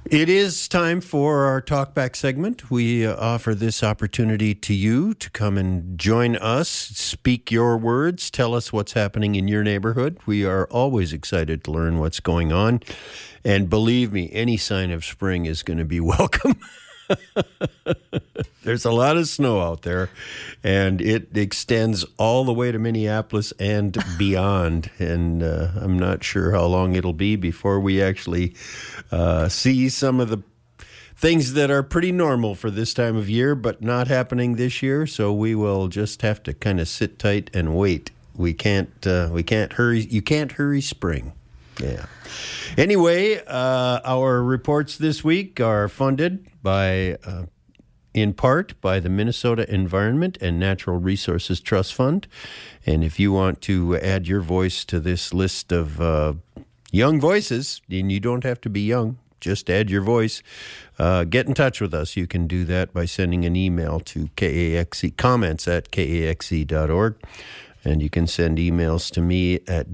It is time for our talkback segment. We offer this opportunity to you to come and join us, speak your words, tell us what's happening in your neighborhood. We are always excited to learn what's going on. And believe me, any sign of spring is going to be welcome. There's a lot of snow out there, and it extends all the way to Minneapolis and beyond. And I'm not sure how long it'll be before we actually see some of the things that are pretty normal for this time of year, but not happening this year. So we will just have to kind of sit tight and wait. We can't hurry. You can't hurry spring. Yeah. Anyway, our reports this week are funded by, in part, by the Minnesota Environment and Natural Resources Trust Fund. And if you want to add your voice to this list of young voices, and you don't have to be young, just add your voice, get in touch with us. You can do that by sending an email to comments@kaxe.org. And you can send emails to me at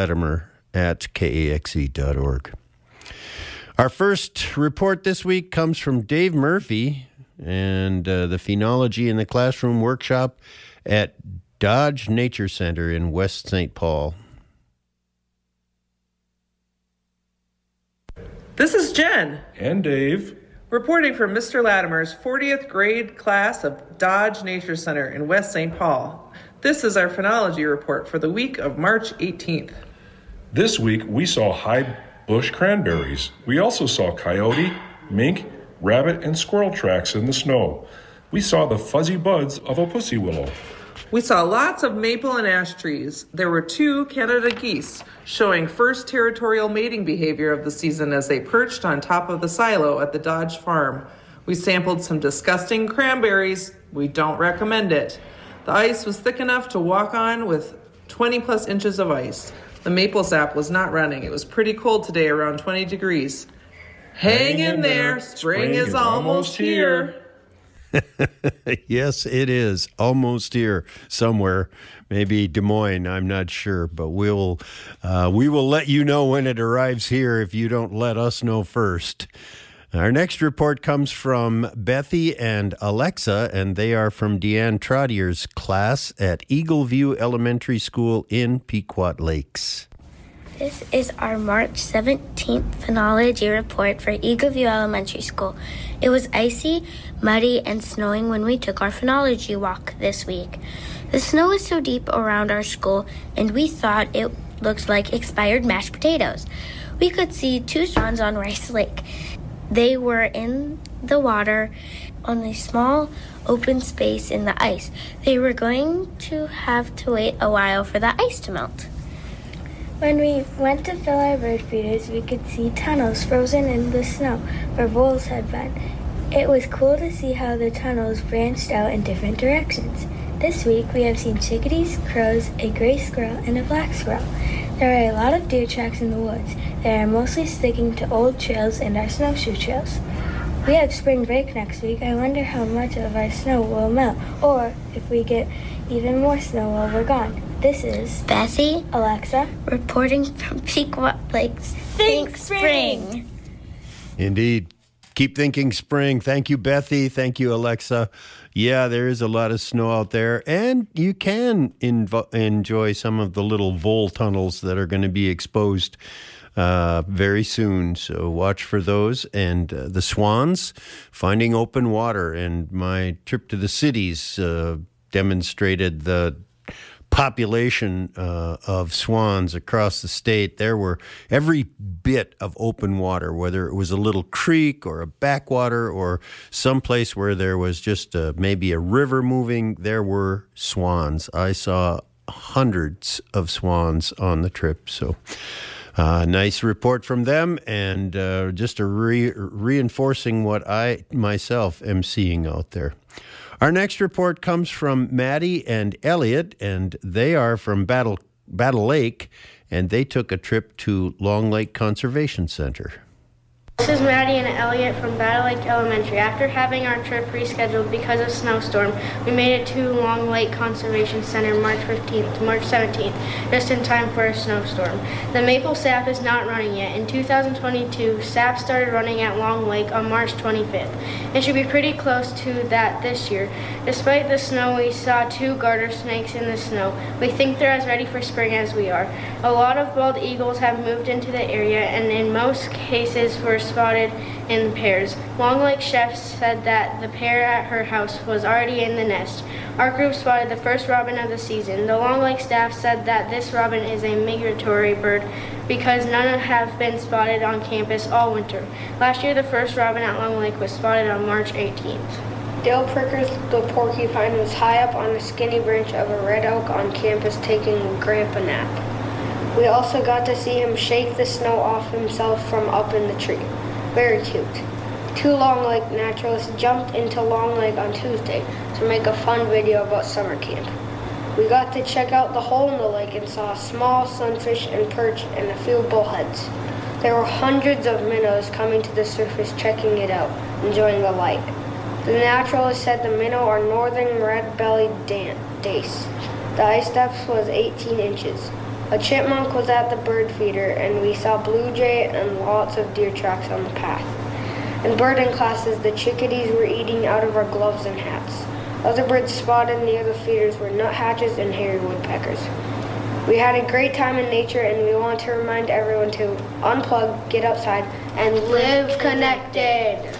jlatimer@kaxe.org. Our first report this week comes from Dave Murphy and the Phenology in the Classroom workshop at Dodge Nature Center in West St. Paul. This is Jen. And Dave. Reporting from Mr. Latimer's 40th grade class of Dodge Nature Center in West St. Paul. This is our phenology report for the week of March 18th. This week, we saw high bush cranberries. We also saw coyote, mink, rabbit, and squirrel tracks in the snow. We saw the fuzzy buds of a pussy willow. We saw lots of maple and ash trees. There were 2 Canada geese showing first territorial mating behavior of the season as they perched on top of the silo at the Dodge farm. We sampled some disgusting cranberries. We don't recommend it. The ice was thick enough to walk on with 20 plus inches of ice. The maple sap was not running. It was pretty cold today, around 20 degrees. Hang in there. Spring is almost here. Yes, it is almost here somewhere. Maybe Des Moines, I'm not sure, but we will let you know when it arrives here if you don't let us know first. Our next report comes from Bethy and Alexa, and they are from Deanne Trottier's class at Eagle View Elementary School in Pequot Lakes. This is our March 17th phenology report for Eagle View Elementary School. It was icy, muddy, and snowing when we took our phenology walk this week. The snow was so deep around our school, and we thought it looked like expired mashed potatoes. We could see 2 swans on Rice Lake. They were in the water on a small open space in the ice. They were going to have to wait a while for the ice to melt. When we went to fill our bird feeders, we could see tunnels frozen in the snow where voles had been. It was cool to see how the tunnels branched out in different directions. This week, we have seen chickadees, crows, a gray squirrel, and a black squirrel. There are a lot of deer tracks in the woods. They are mostly sticking to old trails and our snowshoe trails. We have spring break next week. I wonder how much of our snow will melt, or if we get even more snow while we're gone. This is Bessie, Alexa, reporting from Pequot Lakes. Think spring! Indeed. Keep thinking spring. Thank you, Bethy. Thank you, Alexa. Yeah, there is a lot of snow out there, and you can enjoy some of the little vole tunnels that are going to be exposed very soon. So watch for those. And the swans, finding open water. And my trip to the cities demonstrated the population of swans across the state. There were every bit of open water, whether it was a little creek or a backwater or someplace where there was just maybe a river moving, there were swans. I saw hundreds of swans on the trip. So nice report from them, and just reinforcing what I myself am seeing out there. Our next report comes from Maddie and Elliot, and they are from Battle Lake, and they took a trip to Long Lake Conservation Center. This is Maddie and Elliot from Battle Lake Elementary. After having our trip rescheduled because of snowstorm, we made it to Long Lake Conservation Center March 15th to March 17th, just in time for a snowstorm. The maple sap is not running yet. In 2022, sap started running at Long Lake on March 25th. It should be pretty close to that this year. Despite the snow, we saw 2 garter snakes in the snow. We think they're as ready for spring as we are. A lot of bald eagles have moved into the area, and in most cases were spotted in pairs. Long Lake Chef said that the pair at her house was already in the nest. Our group spotted the first robin of the season. The Long Lake staff said that this robin is a migratory bird because none have been spotted on campus all winter. Last year, the first robin at Long Lake was spotted on March 18th. Dale Prickers the porcupine was high up on the skinny branch of a red oak on campus taking a grandpa nap. We also got to see him shake the snow off himself from up in the tree. Very cute. 2 Long Lake naturalists jumped into Long Lake on Tuesday to make a fun video about summer camp. We got to check out the hole in the lake and saw small sunfish and perch and a few bullheads. There were hundreds of minnows coming to the surface checking it out, enjoying the light. The naturalists said the minnow are northern red-bellied dace. The ice depth was 18 inches. A chipmunk was at the bird feeder, and we saw blue jay and lots of deer tracks on the path. In birding classes, the chickadees were eating out of our gloves and hats. Other birds spotted near the feeders were nuthatches and hairy woodpeckers. We had a great time in nature, and we want to remind everyone to unplug, get outside, and live connected.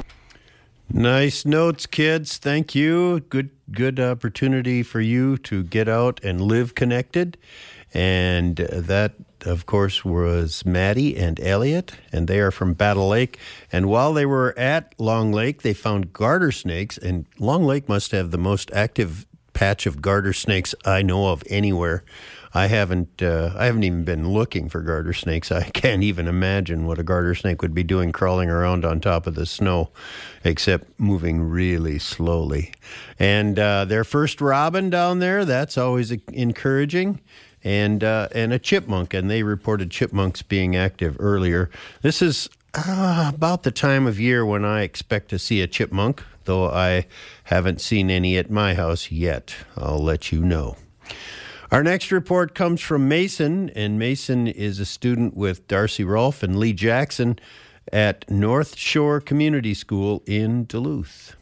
Nice notes, kids. Thank you. Good opportunity for you to get out and live connected. And that, of course, was Maddie and Elliot, and they are from Battle Lake. And while they were at Long Lake, they found garter snakes, and Long Lake must have the most active patch of garter snakes I know of anywhere. I haven't even been looking for garter snakes. I can't even imagine what a garter snake would be doing crawling around on top of the snow, except moving really slowly. And their first robin down there, that's always encouraging. And a chipmunk, and they reported chipmunks being active earlier. This is about the time of year when I expect to see a chipmunk, though I haven't seen any at my house yet. I'll let you know. Our next report comes from Mason, and Mason is a student with Darcy Rolfe and Lee Jackson at North Shore Community School in Duluth.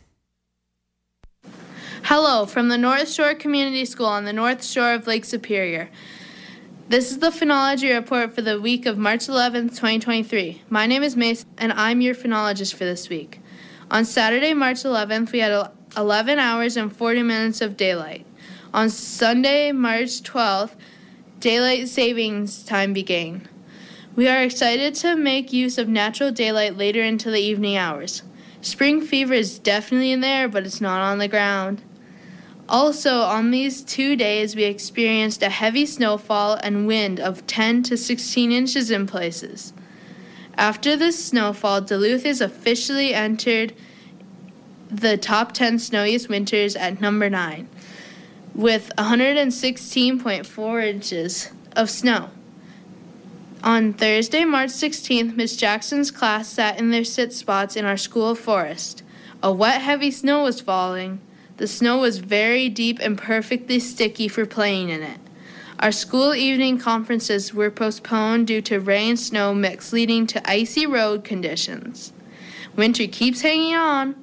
Hello, from the North Shore Community School on the North Shore of Lake Superior. This is the phenology report for the week of March 11th, 2023. My name is Mason, and I'm your phenologist for this week. On Saturday, March 11th, we had 11 hours and 40 minutes of daylight. On Sunday, March 12th, daylight savings time began. We are excited to make use of natural daylight later into the evening hours. Spring fever is definitely in the air, but it's not on the ground. Also, on these 2 days, we experienced a heavy snowfall and wind of 10 to 16 inches in places. After this snowfall, Duluth is officially entered the top 10 snowiest winters at number 9, with 116.4 inches of snow. On Thursday, March 16th, Miss Jackson's class sat in their sit spots in our school forest. A wet, heavy snow was falling. The snow was very deep and perfectly sticky for playing in it. Our school evening conferences were postponed due to rain and snow mix, leading to icy road conditions. Winter keeps hanging on.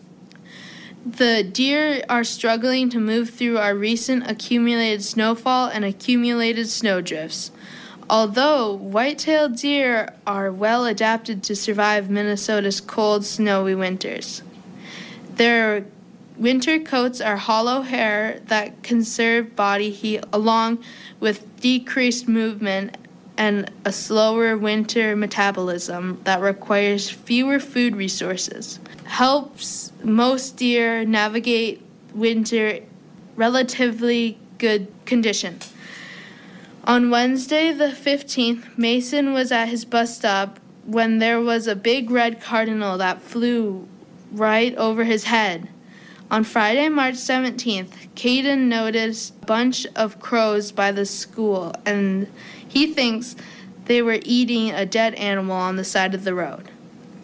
The deer are struggling to move through our recent accumulated snowfall and accumulated snowdrifts. Although white-tailed deer are well adapted to survive Minnesota's cold, snowy winters. Their winter coats are hollow hair that conserve body heat along with decreased movement and a slower winter metabolism that requires fewer food resources. Helps most deer navigate winter relatively good condition. On Wednesday, the 15th, Mason was at his bus stop when there was a big red cardinal that flew right over his head. On Friday, March 17th, Caden noticed a bunch of crows by the school, and he thinks they were eating a dead animal on the side of the road.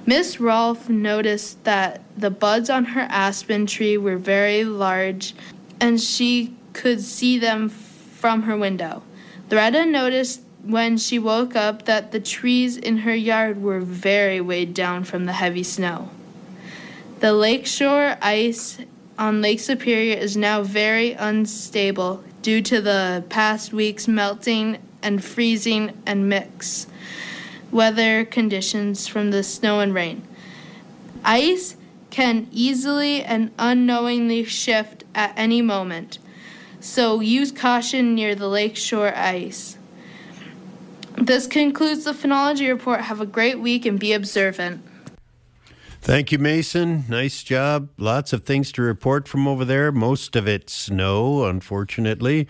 Miss Rolfe noticed that the buds on her aspen tree were very large, and she could see them from her window. Loretta noticed when she woke up that the trees in her yard were very weighed down from the heavy snow. The lakeshore ice on Lake Superior is now very unstable due to the past week's melting and freezing and mixed weather conditions from the snow and rain. Ice can easily and unknowingly shift at any moment, so use caution near the lakeshore ice. This concludes the phenology report. Have a great week and be observant. Thank you, Mason. Nice job. Lots of things to report from over there. Most of it snow, unfortunately.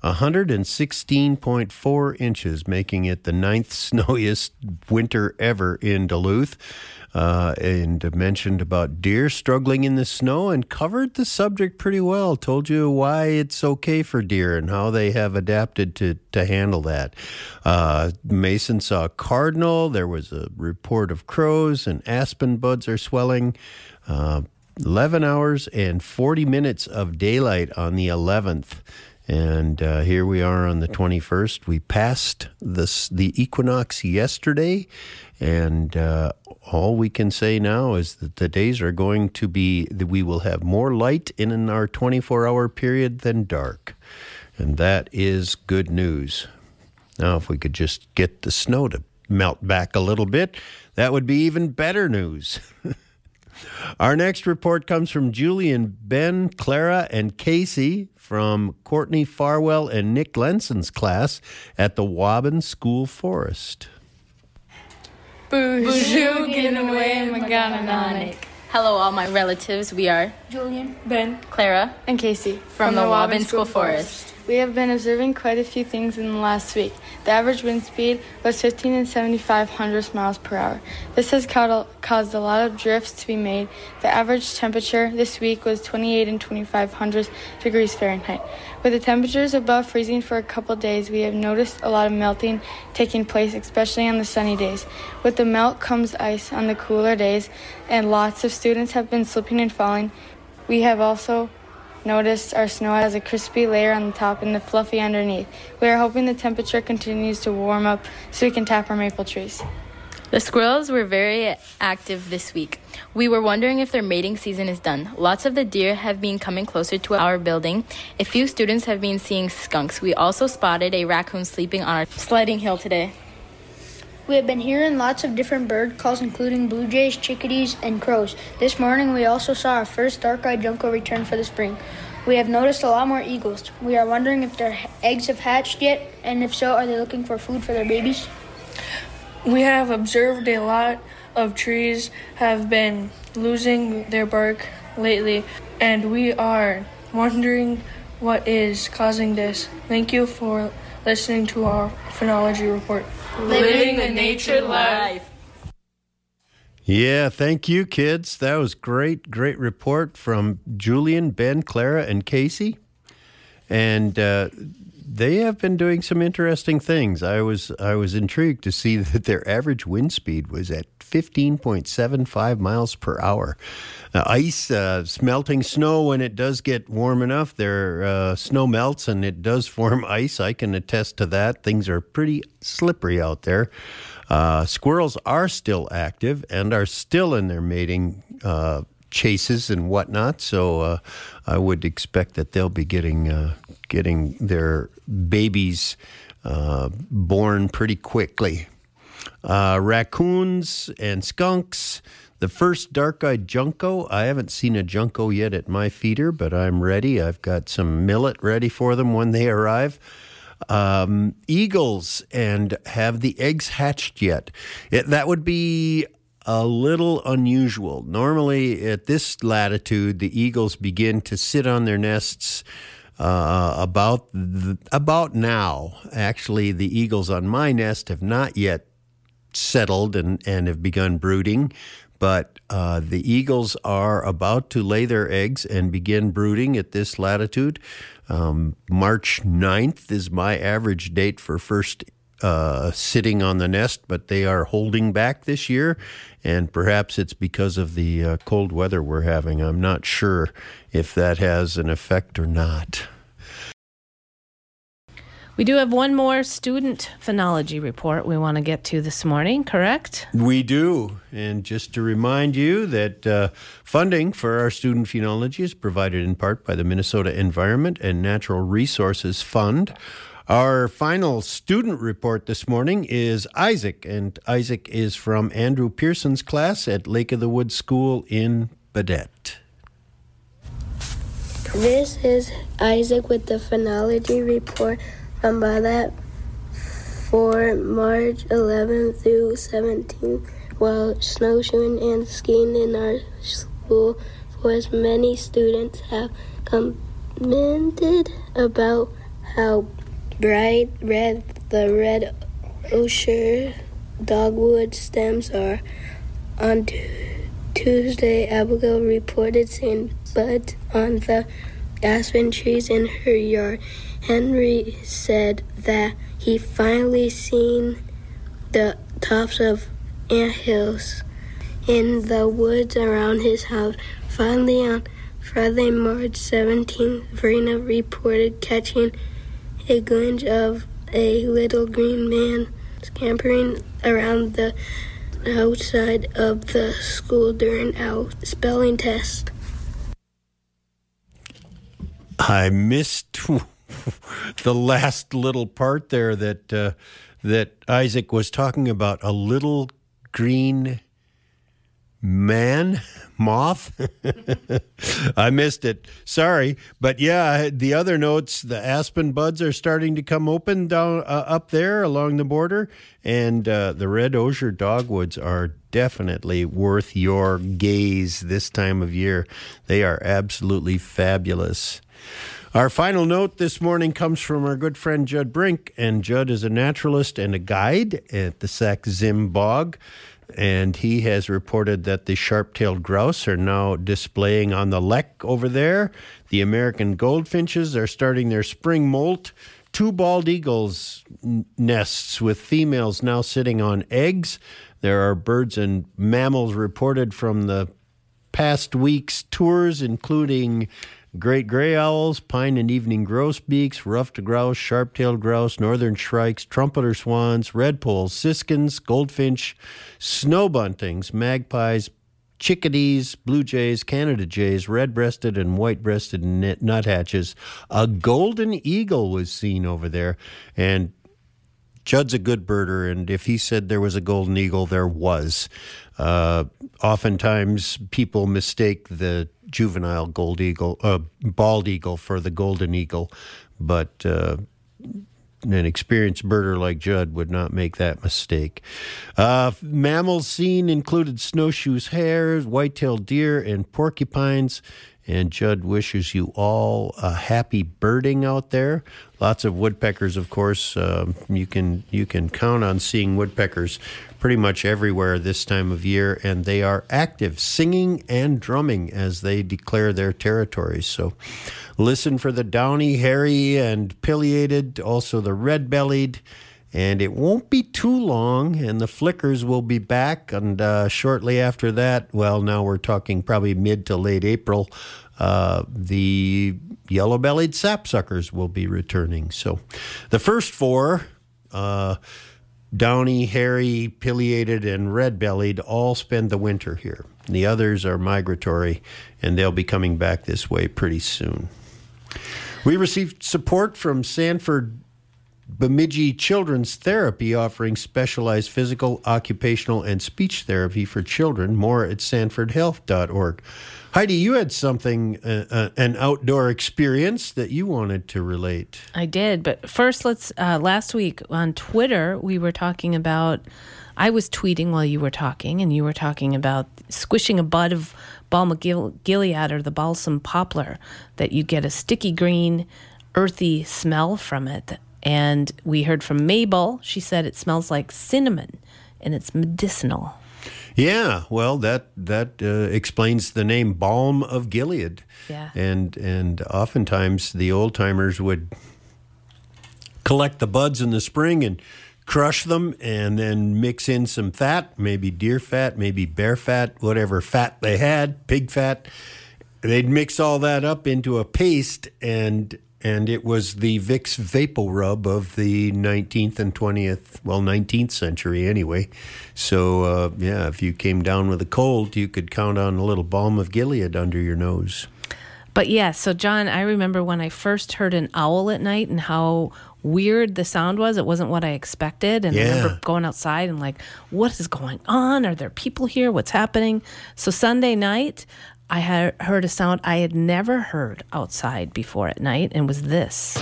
116.4 inches, making it the 9th snowiest winter ever in Duluth. And mentioned about deer struggling in the snow and covered the subject pretty well. Told you why it's okay for deer and how they have adapted to handle that. Mason saw a cardinal. There was a report of crows, and aspen buds are swelling. 11 hours and 40 minutes of daylight on the 11th. And here we are on the 21st. We passed the equinox yesterday, and all we can say now is that the days are going to be, that we will have more light in our 24-hour period than dark. And that is good news. Now, if we could just get the snow to melt back a little bit, that would be even better news. Our next report comes from Julian, Ben, Clara, and Casey from Courtney Farwell and Nick Lenson's class at the Waban School Forest. Bonjour, Ginaway, and Magananik. Hello, all my relatives. We are Julian, Ben, Clara, and Casey from the Waban School Forest. We have been observing quite a few things in the last week. The average wind speed was 15 and 75 hundredths miles per hour. This has caused a lot of drifts to be made. The average temperature this week was 28 and 25 hundredths degrees Fahrenheit. With the temperatures above freezing for a couple days, we have noticed a lot of melting taking place, especially on the sunny days. With the melt comes ice on the cooler days, and lots of students have been slipping and falling. We have also noticed our snow has a crispy layer on the top and the fluffy underneath. We are hoping the temperature continues to warm up so we can tap our maple trees. The squirrels were very active this week. We were wondering if their mating season is done. Lots of the deer have been coming closer to our building. A few students have been seeing skunks. We also spotted a raccoon sleeping on our sledding hill today. We have been hearing lots of different bird calls, including blue jays, chickadees, and crows. This morning, we also saw our first dark-eyed junco return for the spring. We have noticed a lot more eagles. We are wondering if their eggs have hatched yet, and if so, are they looking for food for their babies? We have observed a lot of trees have been losing their bark lately, and we are wondering what is causing this. Thank you for listening to our phenology report. Living the nature life. Yeah, thank you, kids. That was great report from Julian, Ben, Clara, and Casey. And they have been doing some interesting things. I was intrigued to see that their average wind speed was at 15.75 miles per hour. Ice, melting snow, when it does get warm enough, their snow melts and it does form ice. I can attest to that. Things are pretty slippery out there. Squirrels are still active and are still in their mating chases and whatnot. So I would expect that they'll be getting their babies born pretty quickly. Raccoons and skunks. The first dark-eyed junco. I haven't seen a junco yet at my feeder, but I'm ready. I've got some millet ready for them when they arrive. Eagles, and have the eggs hatched yet? That would be a little unusual. Normally at this latitude, the eagles begin to sit on their nests about now. Actually, the eagles on my nest have not yet settled and have begun brooding, but the eagles are about to lay their eggs and begin brooding at this latitude. March 9th is my average date for first sitting on the nest, but they are holding back this year, and perhaps it's because of the cold weather we're having. I'm not sure if that has an effect or not. We do have one more student phenology report we want to get to this morning, correct? We do. And just to remind you that funding for our student phenology is provided in part by the Minnesota Environment and Natural Resources Fund. Our final student report this morning is Isaac, and Isaac is from Andrew Pearson's class at Lake of the Woods School in Baudette. This is Isaac with the phenology report from Baudette for March 11th through 17th. While snowshoeing and skiing in our school, as many students have commented about how bright red the red osier dogwood stems are. On Tuesday, Abigail reported seeing buds on the aspen trees in her yard. Henry said that he finally seen the tops of anthills in the woods around his house. Finally, on Friday, March 17th, Verena reported catching a glimpse of a little green man scampering around the outside of the school during our spelling test. I missed the last little part there that Isaac was talking about. A little green moth. I missed it. Sorry. But yeah, the other notes, the aspen buds are starting to come open down up there along the border. And the red osier dogwoods are definitely worth your gaze this time of year. They are absolutely fabulous. Our final note this morning comes from our good friend Judd Brink, and Judd is a naturalist and a guide at the Sac-Zim Bog, and he has reported that the sharp-tailed grouse are now displaying on the lek over there. The American goldfinches are starting their spring molt. 2 bald eagles nests with females now sitting on eggs. There are birds and mammals reported from the past week's tours, including great gray owls, pine and evening grosbeaks, ruffed grouse, sharp-tailed grouse, northern shrikes, trumpeter swans, redpolls, siskins, goldfinch, snow buntings, magpies, chickadees, blue jays, Canada jays, red-breasted and white-breasted nuthatches. A golden eagle was seen over there, and Judd's a good birder, and if he said there was a golden eagle, there was. Oftentimes, people mistake the juvenile bald eagle for the golden eagle, but an experienced birder like Judd would not make that mistake. Mammals seen included snowshoes, hares, white-tailed deer, and porcupines. And Judd wishes you all a happy birding out there. Lots of woodpeckers, of course. You can count on seeing woodpeckers pretty much everywhere this time of year, and they are active, singing and drumming as they declare their territories. So listen for the downy, hairy, and pileated, also the red-bellied. And it won't be too long, and the flickers will be back. And shortly after that, well, now we're talking probably mid to late April, the yellow-bellied sapsuckers will be returning. So the first 4, downy, hairy, pileated, and red-bellied, all spend the winter here. The others are migratory, and they'll be coming back this way pretty soon. We received support from Sanford Bemidji Children's Therapy, offering specialized physical, occupational, and speech therapy for children. More at sanfordhealth.org. Heidi, you had something, an outdoor experience that you wanted to relate. I did, but first last week on Twitter, we were talking about, I was tweeting while you were talking, and you were talking about squishing a bud of balm of Gilead or the balsam poplar, that you get a sticky green, earthy smell from it. And we heard from Mabel. She said it smells like cinnamon, and it's medicinal. Yeah, well, that explains the name Balm of Gilead. Yeah. And oftentimes the old-timers would collect the buds in the spring and crush them, and then mix in some fat, maybe deer fat, maybe bear fat, whatever fat they had, pig fat. They'd mix all that up into a paste, and it was the Vicks VapoRub of the 19th and 19th century anyway. So, if you came down with a cold, you could count on a little balm of Gilead under your nose. But yeah, so John, I remember when I first heard an owl at night and how weird the sound was. It wasn't what I expected. And I remember going outside and like, what is going on? Are there people here? What's happening? So Sunday night, I had heard a sound I had never heard outside before at night, and was this.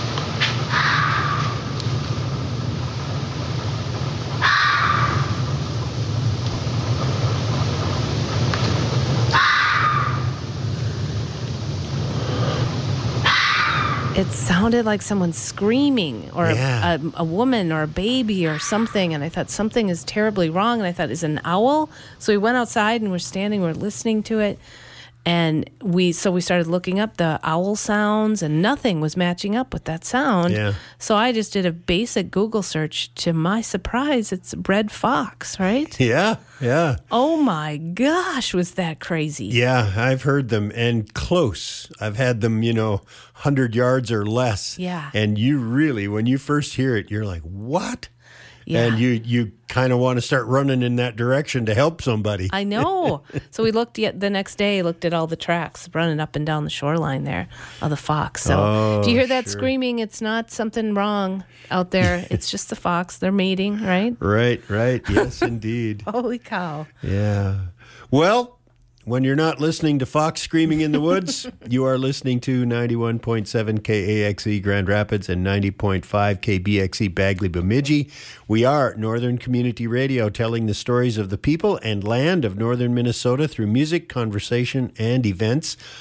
It sounded like someone screaming, or a woman or a baby or something. And I thought something is terribly wrong. And I thought, is it an owl? So we went outside and we're listening to it. And we started looking up the owl sounds, and nothing was matching up with that sound. Yeah. So I just did a basic Google search. To my surprise, it's red fox, right? Yeah, yeah. Oh my gosh, was that crazy? Yeah, I've heard them, and close. I've had them, 100 yards or less. Yeah. And you really, when you first hear it, you're like, what? Yeah. And you kind of want to start running in that direction to help somebody. I know. So we looked at all the tracks running up and down the shoreline there of the fox. So if you hear that screaming, it's not something wrong out there. It's just the fox. They're mating, right? Right. Yes, indeed. Holy cow. Yeah. Well, when you're not listening to fox screaming in the woods, you are listening to 91.7 KAXE Grand Rapids and 90.5 KBXE Bagley Bemidji. We are Northern Community Radio, telling the stories of the people and land of northern Minnesota through music, conversation, and events.